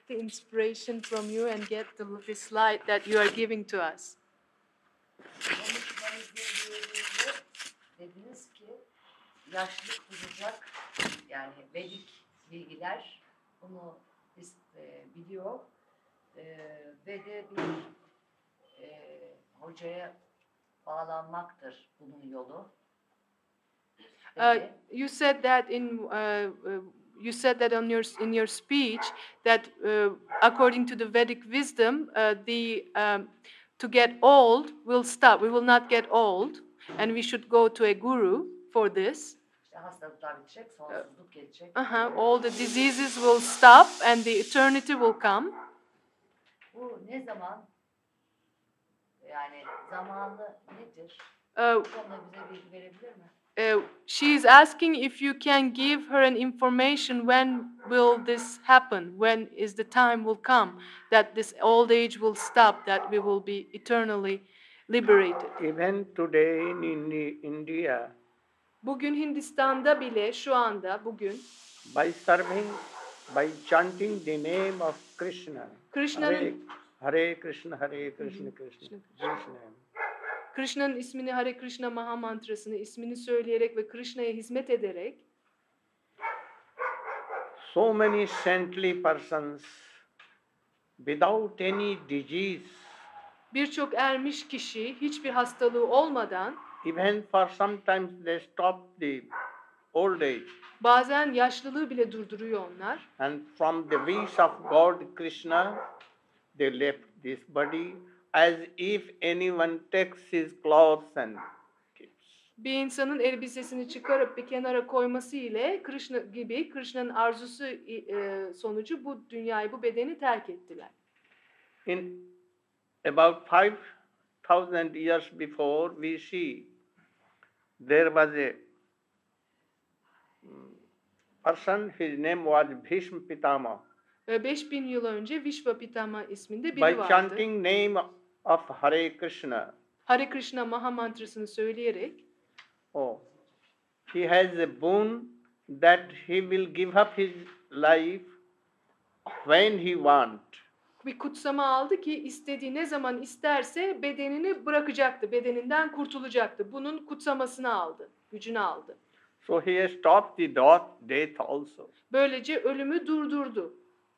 the inspiration from you and get this light that you are giving to us. Konuşmanızın diğerinde dediniz ki yaşlık bulacak, yani Vedik bilgiler bunu biliyor ve de bir hocaya bağlanmaktır bunun yolu. You said that you said that in your speech that according to the Vedic wisdom, to get old will stop. We will not get old, and we should go to a guru for this. İşte hastalıklar bitecek, sonsuzluk gelecek. All the diseases will stop, and the eternity will come. Bu ne zaman? Yani zamanı nedir? Bu konuda bize bilgi verebilir mi? She is asking if you can give her an information when will this happen, when is the time will come that this old age will stop, that we will be eternally liberated. Even today in India, bugün Hindistan'da bile şu anda bugün by chanting the name of Krishna, Hare Krishna, Hare Krishna, Krishna Krishna. Krishna'nın ismini, Hare Krishna Maha mantrasını ismini söyleyerek ve Krishna'ya hizmet ederek so many saintly persons without any disease, birçok ermiş kişi hiçbir hastalığı olmadan, even for sometimes they stop the old age, bazen yaşlılığı bile durduruyor onlar. And from the wish of God Krishna, they left this body as if anyone takes his clothes and keeps. Bir insanın elbisesini çıkarıp bir kenara koyması ile Krishna'nın arzusu sonucu bu dünyayı, bu bedeni terk ettiler. In about 5,000 years before, we see there was a person, his name was Bhishma Pitama. 5000 yıl önce Vishvapitama isminde biri vardı. By vardı. chanting name of Hare Krishna, Hare Krishna Maha mantrasını söyleyerek, he has a boon that he will give up his life when he want. Bir kutsama aldı ki istediği ne zaman isterse bedenini bırakacaktı, bedeninden kurtulacaktı. Bunun kutsamasını aldı, gücünü aldı. So he has stopped the death also. Böylece ölümü durdurdu.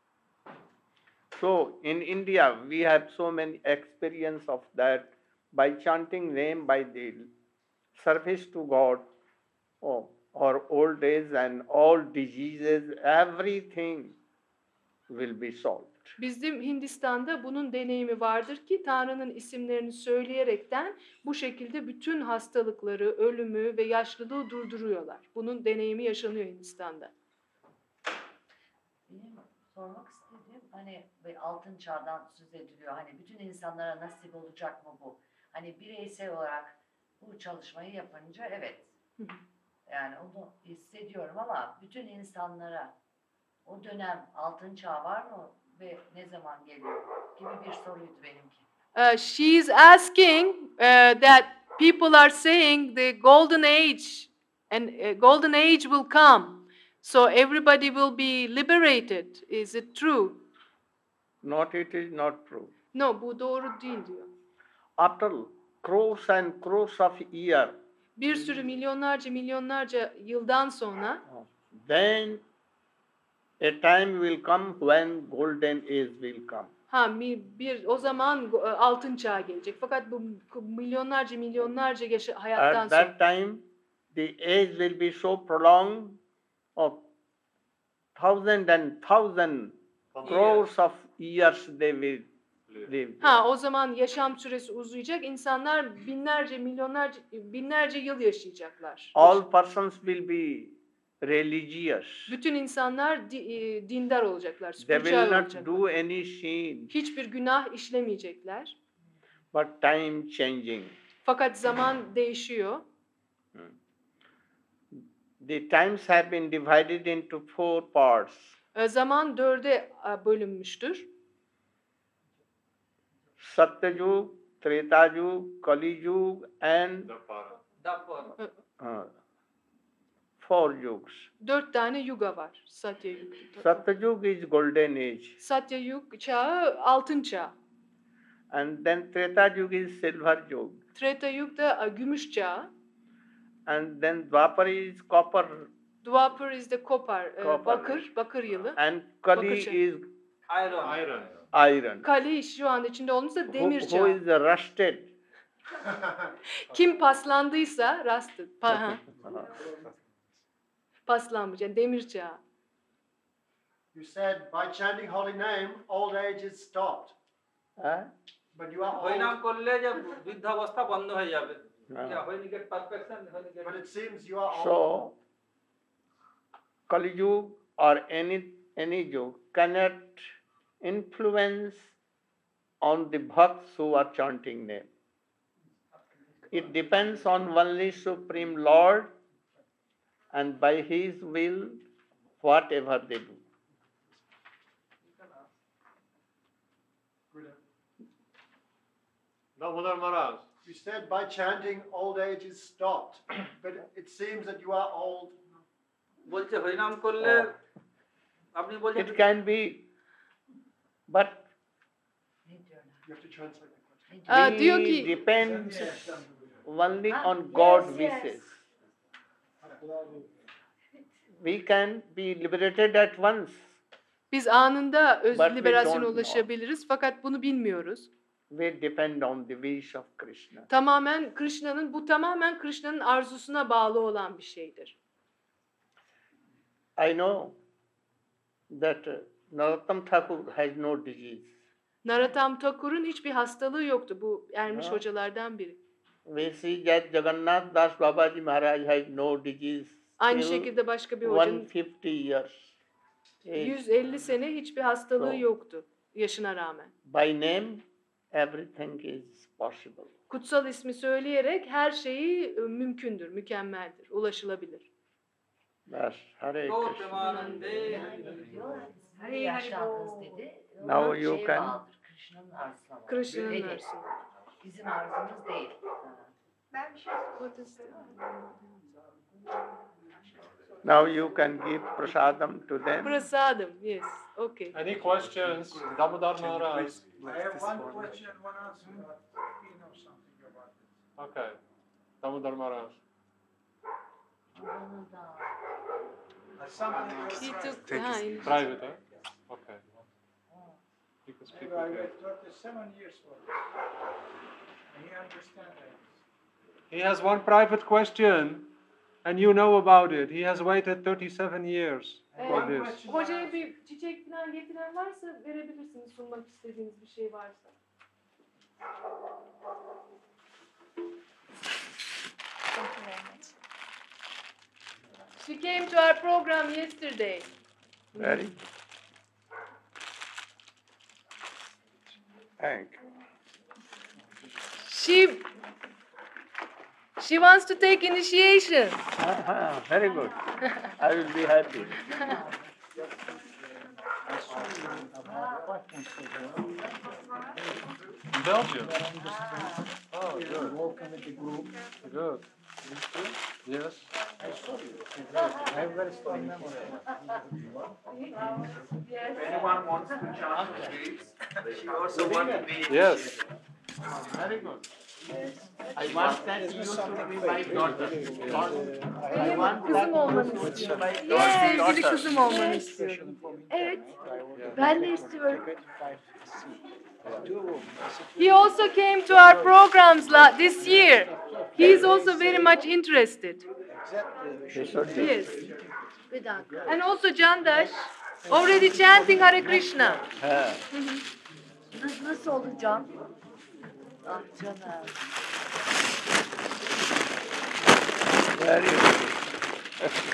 So in India we have so many experience of that by chanting name, by the service to God, or old age and all diseases, everything will be solved. Bizim Hindistan'da bunun deneyimi vardır ki Tanrı'nın isimlerini söyleyerekten bu şekilde bütün hastalıkları, ölümü ve yaşlılığı durduruyorlar. Bunun deneyimi yaşanıyor Hindistan'da. Benim sormak istediğim, hani altın çağdan söz ediliyor. Hani bütün insanlara nasip olacak mı bu? Hani bireysel olarak bu çalışmayı yapınca evet. Yani onu hissediyorum ama bütün insanlara o dönem altın çağ var mı ve ne zaman geliyor gibi bir soruydu benimki. She is asking that people are saying the golden age and golden age will come. So everybody will be liberated. Is it true? It is not true. No, bu doğru değil diyor. After crores and crores of years, bir sürü milyonlarca yıldan sonra, then a time will come when golden age will come. O zaman altın çağ gelecek. Fakat bu milyonlarca hayattan At that time the age will be so prolonged of thousand crores of years they will live. O zaman yaşam süresi uzayacak. İnsanlar binlerce yıl yaşayacaklar. All persons will be religious. Bütün insanlar dindar olacaklar, They will spiritüel not olacaklar. do any sin. Hiçbir günah işlemeyecekler. But time changing. Fakat zaman değişiyor. The times have been divided into 4 parts. Zaman 4'e bölünmüştür. Satyayug, Tretayug, Kaliyug and 4 yugs. 4 tane yuga var. Satya Yuga. Satyug is golden age, Satya Yuga çağı altın çağ. and then Treta Yuga is silver yug, Treta Yuga gümüş çağı. and then Dwapar is copper, Dwapar is the copper, Copper. bakır yılı. and Kali Bakır çağı. is Iron. iron. Kali şu anda içinde olduğumuzda demir Who çağı. is rusted? Kim paslandıysa rusted. Paslanmış yani demir çağı. You said by chanting holy name, old age is stopped. Huh? But you are হরিনাম old. করলে যে বৃদ্ধাবস্থা বন্ধ হয়ে যাবে হ্যাঁ। Yeah, when you get perfection, when you get But it seems you are old. So, Kali Yuga or any yug cannot influence on the bhakts who are chanting name. It depends on only Supreme Lord, and by His will, whatever they do. Damodar Maharaj. You said by chanting old age is stopped. But it seems that you are old. বলছে হরিনাম করলে আপনি বলছেন It can be, but Ne diyorlar? You have to translate the question. Ne diyor? Diyor we ki depend only Ah, on God's yes, wishes. yes. We can be liberated at once. biz anında öz But we liberasyona don't know. ulaşabiliriz fakat bunu bilmiyoruz. We depend on the wish of Krishna. Tamamen Krishna'nın arzusuna bağlı olan bir şeydir. I know that Narottam Thakur has no disease. Narottam Thakur'un hiçbir hastalığı yoktu. Bu ermiş Ha. hocalardan biri. We see that Jagannath Das Babaji Maharaj has no disease. Aynı till şekilde başka bir hocanın 150 years. age. 150 sene hiçbir hastalığı So- yoktu yaşına rağmen. By name, everything is possible. Kutsal ismi söyleyerek her şeyi mümkündür, mükemmeldir, ulaşılabilir. That's Hare "ও Krishna. প্রেমানন্দে Yani diyorlar ki sizin yaşlandınız dedi. Now Onlar you şeye can- bağlıdır, Krishna'nın arzusuna bağlıdır. Krishna'nın Dedi. arzusu. Bizim arzumuz değil. Now you can give prasadam to them. Prasadam, yes, okay. Any questions? Damodar Maharaj. I have one question, one answer, but you know something about it. Okay. Damodar Maharaj. Onu da Something He else. took, in- Private, eh? Okay. You can speak I with him. wait 37 years for this. And he understands that. He has one private question, and you know about it. He has waited 37 years for One this. question, one Hocaya answer. bir çiçek falan getiren varsa verebilirsiniz sunmak istediğiniz bir şey varsa. Thank you very much. She came to our program yesterday. Very. Thank you. She wants to take initiation. Very good. I will be happy. Belgium. Oh, good. Good. Yes. anyone wants to chant, please. She also wants to be Yes. Very good. I want that you should be my daughter. I want Kızım olmanı that you should istiyorum. be my Sevgili daughter. kızım olmanı istiyorum. Evet, ben de istiyorum. He also came to our programs this year. He is also very much interested. They should be. Yes. Bir dakika. And also Jandash, already chanting Hare Krishna. Ha. nasıl olacağım? Ah canım. Very good.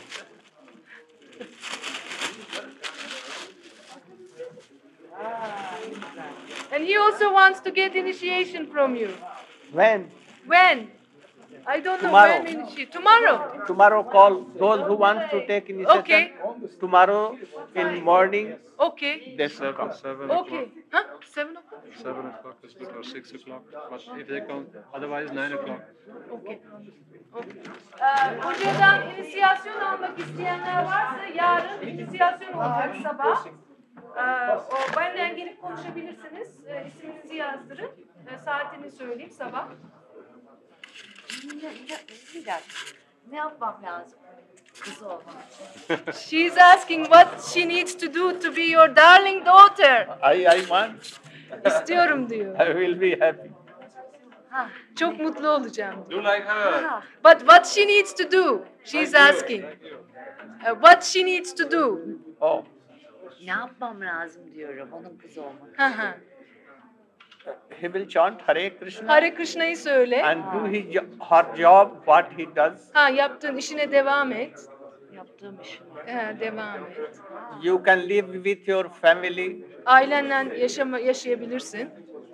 And he also wants to get initiation from you. When? When? I don't know Tomorrow. when initiate. Tomorrow? Tomorrow call those who want to take initiation. Okay. Tomorrow in morning Okay. they should come. Okay. Huh? 7 o'clock? 7 o'clock is good, or 6 o'clock. But if they come, otherwise 9 o'clock. Okay. Okay. Hoca'dan inisiyasyon almak isteyenler varsa yarın inisiyasyon olacak sabah. O benimle gelip konuşabilirsiniz. İsminizi yazdırın. Saatini söyleyeyim sabah. Bir dakika. Ne yapmam lazım? Kız olmak için. She's asking what she needs to do to be your darling daughter. I want. İstiyorum diyor. I will be happy. Çok mutlu olacağım. Do like her. But what she needs to do? She's asking. What she needs to do? Oh, Ne yapmam lazım diyorum onun kızı olmak. Hı hı. he will chant Hare Krishna Hare Krishna'yı söyle. and do her job, what he does. Yaptığın işine devam et. Yaptığım işim. Devam et. You can live with your family, Ailenle yaşayabilirsin.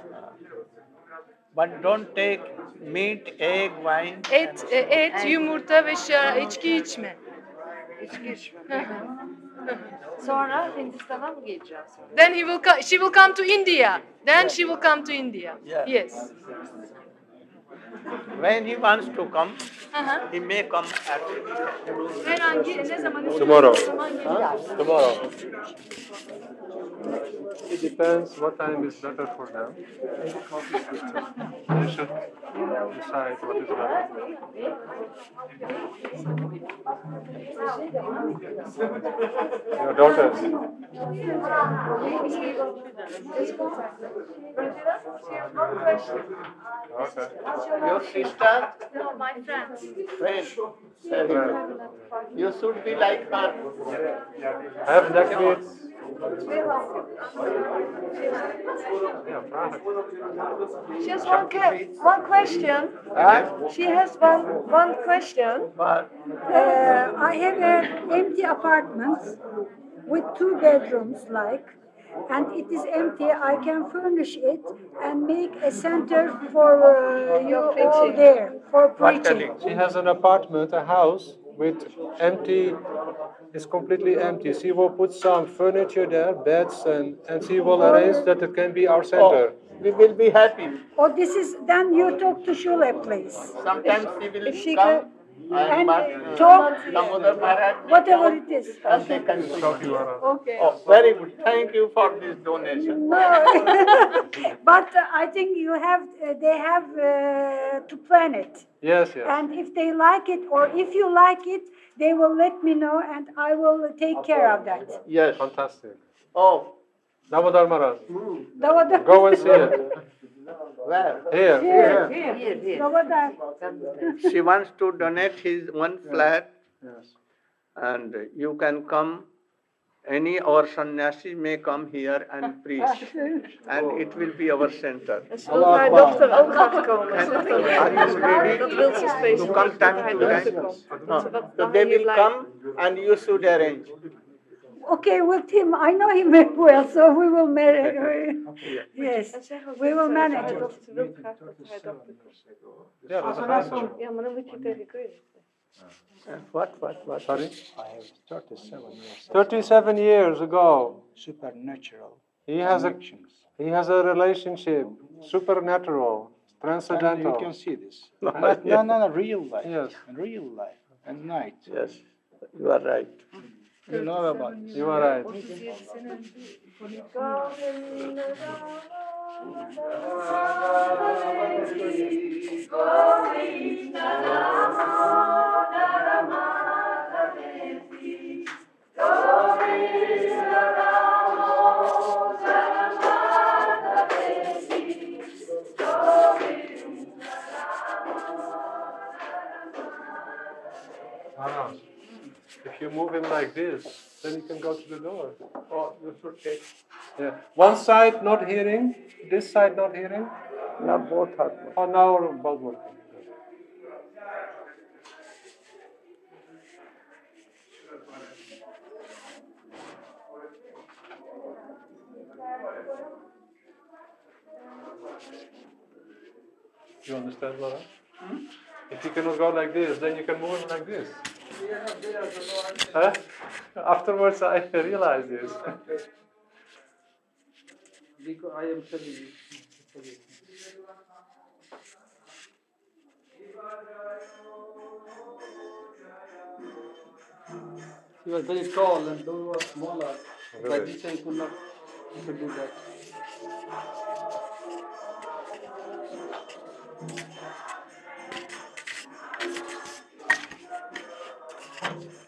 but don't take meat, egg, wine. Et, yumurta ve içki içme. İçki içmem. Hı hı. Sonra Hindistan'a mı geleceğim sonra? Then she will come to India. Then she will come to India. Yeah. Yes. When he wants to come, Hı hı. he may come at Herhangi ne zaman Tomorrow. istiyorsan gelir. Tomorrow. It depends what time is better for them. They should decide what is better. Your daughters. Okay. your sister, No, my friends. friend. You should be like her. Have necklace. Yeah, private. She has one question. She has one question. But I have an empty apartment with 2 bedrooms, and it is empty. I can furnish it and make a center for you all there for preaching. She has an apartment, a house with empty. It's completely empty. She will put some furniture there, beds, and she will arrange that it can be our center. we will be happy. Oh, then you talk to Shule, please. Sometimes she will If she come and and talk Damodar Maharaj may whatever come it is. and they can preach. Okay. Oh, very good. Thank you for this donation. No, but I think they have to plan it. Yes, yes. And if they like it, or if you like it, they will let me know, and I will take care of that. Yes. Fantastic. Oh, Damodar Maharaj. Davada. Go and see it. where? Here. Here. Davada. She wants to donate his one flat, Yes. and you can come. Any or sannyasi may come here and preach, and it will be our center. Dokter avukat Are you ready to come time to time? So they will come, and you should arrange. Okay, with him, I know him very well, so we will manage. Yes, we will manage it. Yeah, that's a fine. What? Sorry? I have 37 years. 37 years ago, Supernatural he has a relationship, supernatural, And transcendental. you can see this. No, real life. Yes. Real life. And night. Yes, you are right. You know about this. You are right. If you move him like this, then you can go to the door. Oh, you should take. Yeah. One side not hearing, this side not hearing. Now both are good. Oh, now both working. You understand, Laura? If you cannot go like this, then you can move him like this. Huh? Afterwards, I realized this. Because I am telling you. He was very tall and those were smaller. By Really? this I could not do that.